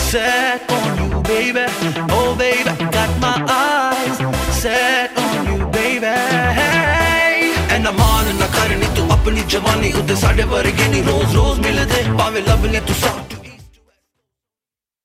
set on you, baby. Oh, baby, got my eyes set on you, baby. And I'm on and I करनी तू अपनी जवानी उते साढ़े वर्गे नी रोज रोज मिलदे पावे लब ले तू सा